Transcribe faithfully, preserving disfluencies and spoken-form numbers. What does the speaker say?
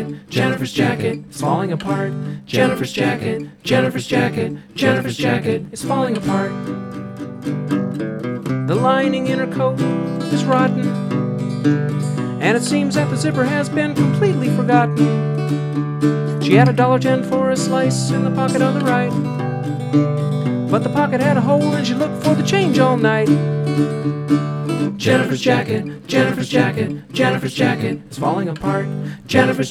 jacket, Jennifer's jacket is falling apart. Jennifer's jacket, Jennifer's jacket, Jennifer's jacket is falling apart. The lining in her coat is rotten, and it seems that the zipper has been completely forgotten. She had a dollar ten for a slice in the pocket on the right, but the pocket had a hole and she looked for the change all night. Jennifer's jacket, Jennifer's jacket, Jennifer's jacket is falling apart. Jennifer's